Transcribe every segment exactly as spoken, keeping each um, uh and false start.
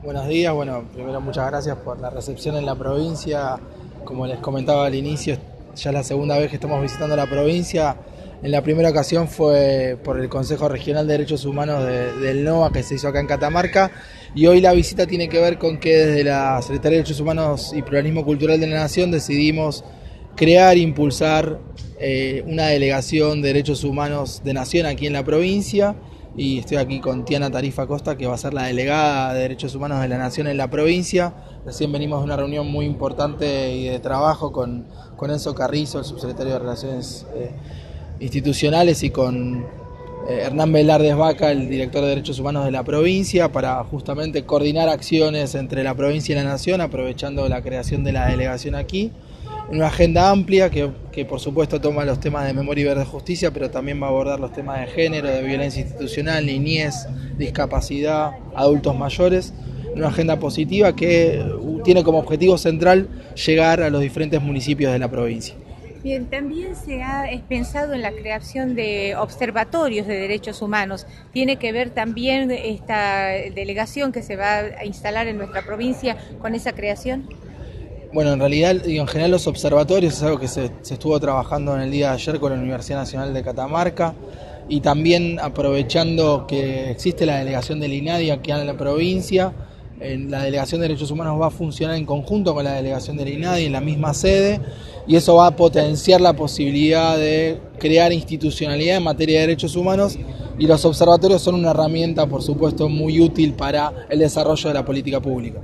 Buenos días, bueno, primero muchas gracias por la recepción en la provincia. Como les comentaba al inicio, ya es la segunda vez que estamos visitando la provincia. En la primera ocasión fue por el Consejo Regional de Derechos Humanos de, del NOA, que se hizo acá en Catamarca, y hoy la visita tiene que ver con que desde la Secretaría de Derechos Humanos y Pluralismo Cultural de la Nación decidimos crear e impulsar eh, una delegación de derechos humanos de Nación aquí en la provincia. Y estoy aquí con Tiana Tarifa Costa, que va a ser la delegada de Derechos Humanos de la Nación en la provincia. Recién venimos de una reunión muy importante y de trabajo con, con Enzo Carrizo, el subsecretario de Relaciones eh, Institucionales, y con eh, Hernán Velardes Vaca, el director de Derechos Humanos de la provincia, para justamente coordinar acciones entre la provincia y la Nación, aprovechando la creación de la delegación aquí. Una agenda amplia que, que por supuesto toma los temas de memoria y ver de justicia, pero también va a abordar los temas de género, de violencia institucional, niñez, discapacidad, adultos mayores. Una agenda positiva que tiene como objetivo central llegar a los diferentes municipios de la provincia. Bien, también se ha pensado en la creación de observatorios de derechos humanos. ¿Tiene que ver también esta delegación que se va a instalar en nuestra provincia con esa creación? Bueno, en realidad, en general los observatorios es algo que se, se estuvo trabajando en el día de ayer con la Universidad Nacional de Catamarca, y también aprovechando que existe la delegación del INADI aquí en la provincia. En la Delegación de Derechos Humanos va a funcionar en conjunto con la delegación del INADI en la misma sede, y eso va a potenciar la posibilidad de crear institucionalidad en materia de derechos humanos, y los observatorios son una herramienta, por supuesto, muy útil para el desarrollo de la política pública.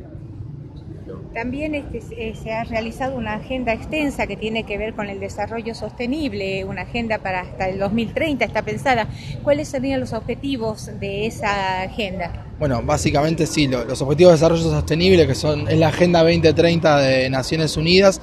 También este, eh, se ha realizado una agenda extensa que tiene que ver con el desarrollo sostenible, una agenda para hasta el dos mil treinta está pensada. ¿Cuáles serían los objetivos de esa agenda? Bueno, básicamente sí, lo, los objetivos de desarrollo sostenible, que son es la Agenda veinte treinta de Naciones Unidas,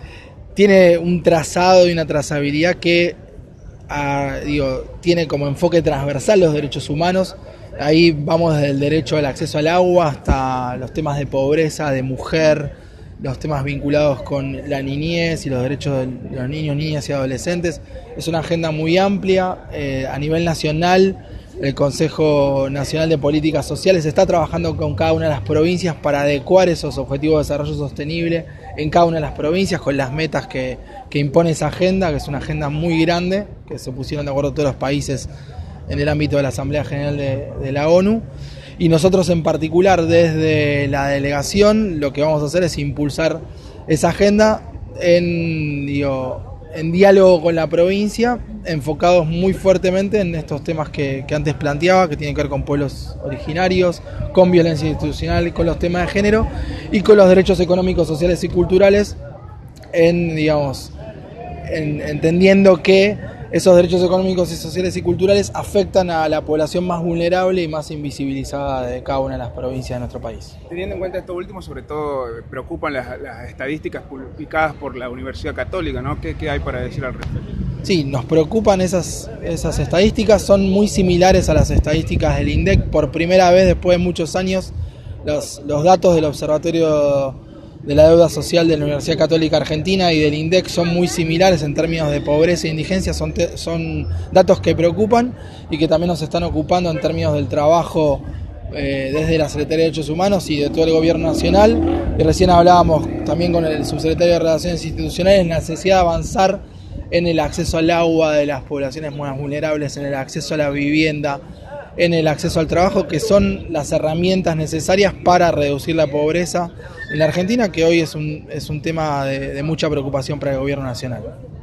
tiene un trazado y una trazabilidad que ah, digo, tiene como enfoque transversal los derechos humanos. Ahí vamos desde el derecho al acceso al agua hasta los temas de pobreza, de mujer, los temas vinculados con la niñez y los derechos de los niños, niñas y adolescentes. Es una agenda muy amplia. Eh, a nivel nacional, el Consejo Nacional de Políticas Sociales está trabajando con cada una de las provincias para adecuar esos objetivos de desarrollo sostenible en cada una de las provincias con las metas que, que impone esa agenda, que es una agenda muy grande, que se pusieron de acuerdo todos los países en el ámbito de la Asamblea General de, de la ONU. Y nosotros en particular desde la delegación lo que vamos a hacer es impulsar esa agenda en, digo, en diálogo con la provincia, enfocados muy fuertemente en estos temas que, que antes planteaba, que tienen que ver con pueblos originarios, con violencia institucional, con los temas de género y con los derechos económicos, sociales y culturales, en, digamos, en, entendiendo que esos derechos económicos y sociales y culturales afectan a la población más vulnerable y más invisibilizada de cada una de las provincias de nuestro país. Teniendo en cuenta esto último, sobre todo preocupan las, las estadísticas publicadas por la Universidad Católica, ¿no? ¿Qué, qué hay para decir al respecto? Sí, nos preocupan esas, esas estadísticas, son muy similares a las estadísticas del INDEC. Por primera vez después de muchos años, los, los datos del Observatorio de la Deuda Social de la Universidad Católica Argentina y del INDEC son muy similares en términos de pobreza e indigencia. Son, te, son datos que preocupan y que también nos están ocupando en términos del trabajo eh, desde la Secretaría de Derechos Humanos y de todo el Gobierno Nacional. Y recién hablábamos también con el subsecretario de Relaciones Institucionales la necesidad de avanzar en el acceso al agua de las poblaciones más vulnerables, en el acceso a la vivienda, en el acceso al trabajo, que son las herramientas necesarias para reducir la pobreza en la Argentina, que hoy es un, es un tema de, de mucha preocupación para el Gobierno Nacional.